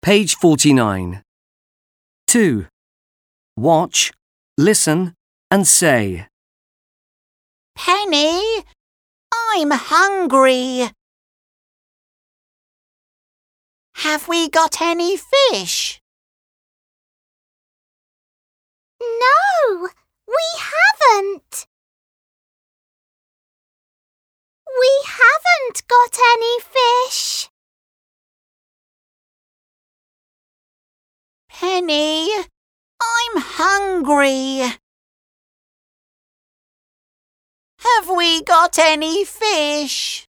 Page 49. 2. Watch, listen and say. Penny, I'm hungry. Have we got any fish? No, we haven't. We haven't got any fish. Penny, I'm hungry. Have we got any fish?